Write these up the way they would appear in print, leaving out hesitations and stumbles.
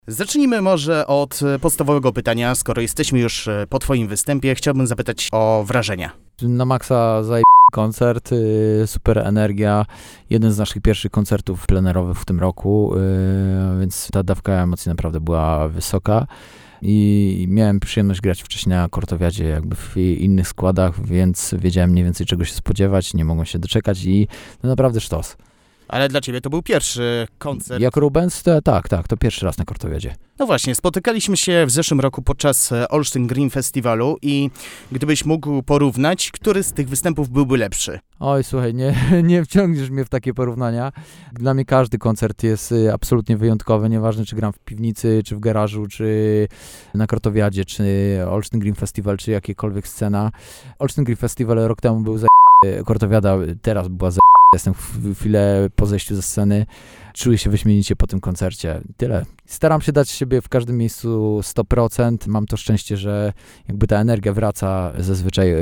Zacznijmy może od podstawowego pytania. Skoro jesteśmy już po twoim występie, chciałbym zapytać o wrażenia. Na maksa koncert, super energia, jeden z naszych pierwszych koncertów plenerowych w tym roku, więc ta dawka emocji naprawdę była wysoka i miałem przyjemność grać wcześniej na Kortowiadzie jakby w innych składach, więc wiedziałem mniej więcej czego się spodziewać, nie mogłem się doczekać i no naprawdę sztos. Ale dla ciebie to był pierwszy koncert. Jak Rubens, tak, to pierwszy raz na Kortowiadzie. No właśnie, spotykaliśmy się w zeszłym roku podczas Olsztyn Green Festiwalu i gdybyś mógł porównać, który z tych występów byłby lepszy? Oj, słuchaj, nie wciągniesz mnie w takie porównania. Dla mnie każdy koncert jest absolutnie wyjątkowy, nieważne czy gram w piwnicy, czy w garażu, czy na Kortowiadzie, czy Olsztyn Green Festival, czy jakiekolwiek scena. Olsztyn Green Festival rok temu był Kortowiada teraz była Jestem chwilę po zejściu ze sceny, czuję się wyśmienicie po tym koncercie. Tyle. Staram się dać siebie w każdym miejscu 100%. Mam to szczęście, że jakby ta energia wraca zazwyczaj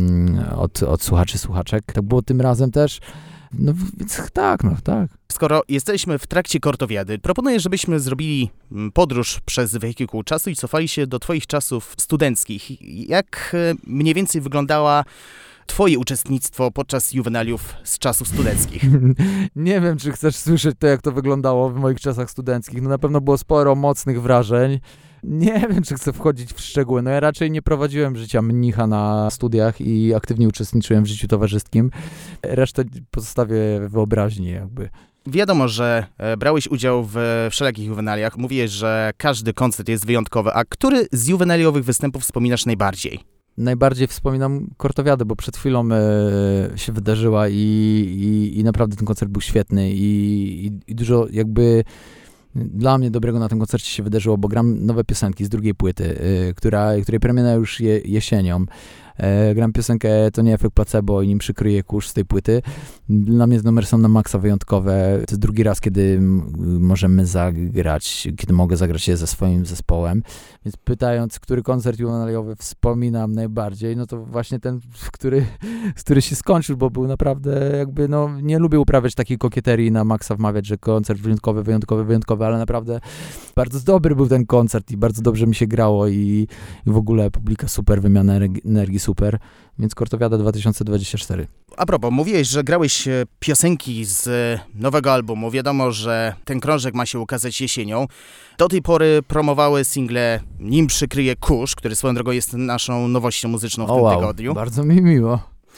od słuchaczy, słuchaczek. Tak było tym razem też. No więc tak. Skoro jesteśmy w trakcie Kortowiady, proponuję, żebyśmy zrobili podróż przez wehikuł czasu i cofali się do twoich czasów studenckich. Jak mniej więcej wyglądała twoje uczestnictwo podczas juwenaliów z czasów studenckich? Nie wiem, czy chcesz słyszeć to, jak to wyglądało w moich czasach studenckich. No na pewno było sporo mocnych wrażeń. Nie wiem, czy chcę wchodzić w szczegóły. No ja raczej nie prowadziłem życia mnicha na studiach i aktywnie uczestniczyłem w życiu towarzyskim. Resztę pozostawię wyobraźni jakby. Wiadomo, że brałeś udział w wszelakich juwenaliach. Mówiłeś, że każdy koncert jest wyjątkowy. A który z juwenaliowych występów wspominasz najbardziej? Najbardziej wspominam Kortowiadę, bo przed chwilą się wydarzyła i naprawdę ten koncert był świetny i dużo jakby dla mnie dobrego na tym koncercie się wydarzyło, bo gram nowe piosenki z drugiej płyty, której premiera już jesienią. Gram piosenkę To nie efekt placebo i Nim przykryje kurz z tej płyty. Dla mnie numery są na maksa wyjątkowe. To jest drugi raz, kiedy możemy zagrać, kiedy mogę zagrać je ze swoim zespołem. Więc pytając, który koncert juwenaliowy wspominam najbardziej, no to właśnie ten, który się skończył, bo był naprawdę jakby, no nie lubię uprawiać takiej kokieterii na maksa, wmawiać, że koncert wyjątkowy, ale naprawdę bardzo dobry był ten koncert i bardzo dobrze mi się grało i w ogóle publika super, wymiana energii super, więc Kortowiada 2024. A propos, mówiłeś, że grałeś piosenki z nowego albumu. Wiadomo, że ten krążek ma się ukazać jesienią. Do tej pory promowały single Nim przykryje kurz, który swoją drogą jest naszą nowością muzyczną w tym tygodniu. Bardzo mi miło.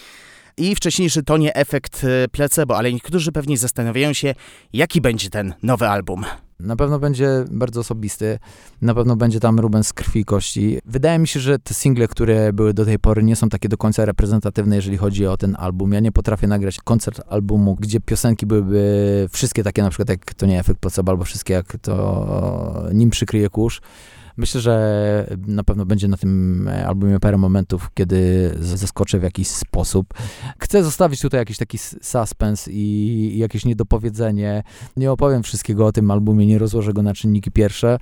I wcześniejszy To nie efekt placebo, ale niektórzy pewnie zastanawiają się, jaki będzie ten nowy album. Na pewno będzie bardzo osobisty, na pewno będzie tam Rubens z krwi i kości. Wydaje mi się, że te single, które były do tej pory, nie są takie do końca reprezentatywne, jeżeli chodzi o ten album. Ja nie potrafię nagrać koncert albumu, gdzie piosenki byłyby wszystkie takie, na przykład jak To nie efekt placebo, albo wszystkie jak to Nim przykryje kurz. Myślę, że na pewno będzie na tym albumie parę momentów, kiedy zaskoczę w jakiś sposób. Chcę zostawić tutaj jakiś taki suspens i jakieś niedopowiedzenie. Nie opowiem wszystkiego o tym albumie, nie rozłożę go na czynniki pierwsze.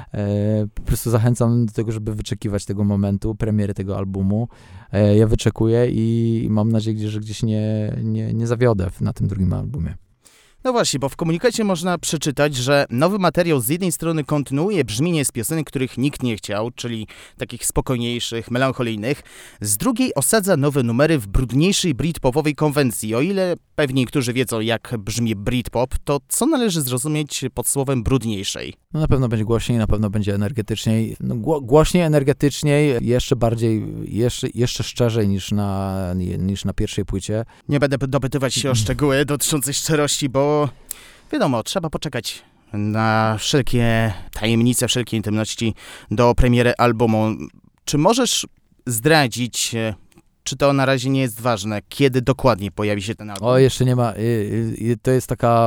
Po prostu zachęcam do tego, żeby wyczekiwać tego momentu, premiery tego albumu. Ja wyczekuję i mam nadzieję, że gdzieś nie zawiodę na tym drugim albumie. No właśnie, bo w komunikacie można przeczytać, że nowy materiał z jednej strony kontynuuje brzmienie z piosenek, których nikt nie chciał, czyli takich spokojniejszych, melancholijnych, z drugiej osadza nowe numery w brudniejszej britpopowej konwencji. O ile pewnie niektórzy wiedzą, jak brzmi britpop, to co należy zrozumieć pod słowem brudniejszej? No na pewno będzie głośniej, na pewno będzie energetyczniej. No, głośniej, energetyczniej, jeszcze bardziej, jeszcze szczerzej niż na pierwszej płycie. Nie będę dopytywać się o szczegóły dotyczące szczerości, bo wiadomo, trzeba poczekać na wszelkie tajemnice, wszelkie intymności do premiery albumu. Czy możesz zdradzić, czy to na razie nie jest ważne, kiedy dokładnie pojawi się ten album? O, jeszcze nie ma. To jest taka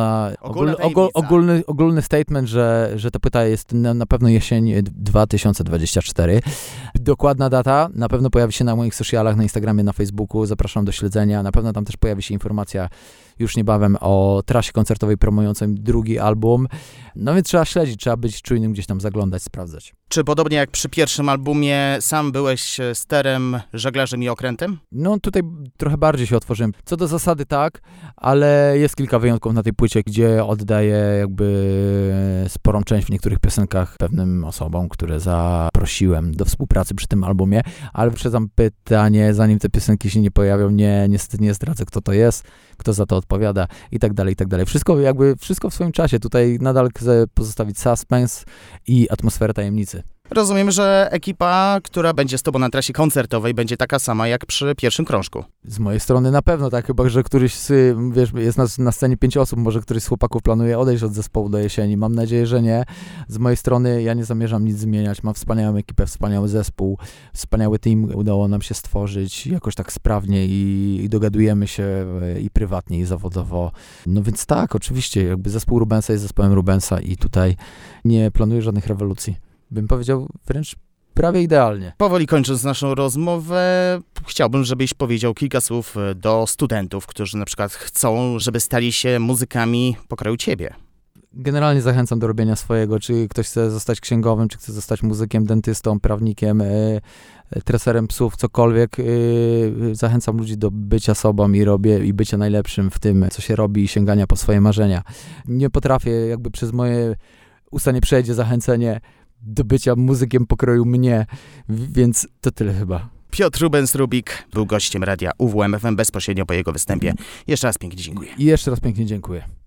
ogólny statement, że ta płyta jest na pewno jesień 2024. Dokładna data na pewno pojawi się na moich socialach, na Instagramie, na Facebooku. Zapraszam do śledzenia. Na pewno tam też pojawi się informacja, już niebawem o trasie koncertowej promującej drugi album. No więc trzeba śledzić, trzeba być czujnym, gdzieś tam zaglądać, sprawdzać. Czy podobnie jak przy pierwszym albumie, sam byłeś sterem, żeglarzem i okrętem? No tutaj trochę bardziej się otworzyłem. Co do zasady tak, ale jest kilka wyjątków na tej płycie, gdzie oddaję jakby sporą część w niektórych piosenkach pewnym osobom, które zaprosiłem do współpracy przy tym albumie, ale uprzedzam pytanie, zanim te piosenki się nie pojawią, niestety nie zdradzę, kto to jest, kto za to odpowiada i tak dalej, i tak dalej. Wszystko w swoim czasie. Tutaj nadal chcę pozostawić suspense i atmosferę tajemnicy. Rozumiem, że ekipa, która będzie z tobą na trasie koncertowej, będzie taka sama jak przy pierwszym krążku. Z mojej strony na pewno tak, chyba że któryś jest na scenie 5 osób, może któryś z chłopaków planuje odejść od zespołu do jesieni. Mam nadzieję, że nie. Z mojej strony ja nie zamierzam nic zmieniać. Mam wspaniałą ekipę, wspaniały zespół, wspaniały team. Udało nam się stworzyć jakoś tak sprawnie i dogadujemy się i prywatnie, i zawodowo. No więc tak, oczywiście, jakby zespół Rubensa jest zespołem Rubensa i tutaj nie planuję żadnych rewolucji. Bym powiedział wręcz prawie idealnie. Powoli kończąc naszą rozmowę, chciałbym, żebyś powiedział kilka słów do studentów, którzy na przykład chcą, żeby stali się muzykami pokroju ciebie. Generalnie zachęcam do robienia swojego, czy ktoś chce zostać księgowym, czy chce zostać muzykiem, dentystą, prawnikiem, treserem psów, cokolwiek. Zachęcam ludzi do bycia sobą i bycia najlepszym w tym, co się robi i sięgania po swoje marzenia. Nie potrafię, jakby przez moje usta nie przejdzie zachęcenie do bycia muzykiem pokroju mnie, więc to tyle chyba. Piotr Rubens-Rubik był gościem radia UWM FM bezpośrednio po jego występie. Jeszcze raz pięknie dziękuję. I jeszcze raz pięknie dziękuję.